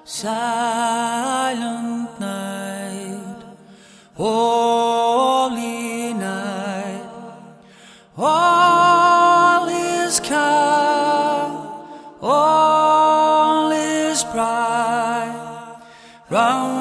Silent night, holy night, all is calm, all is bright, round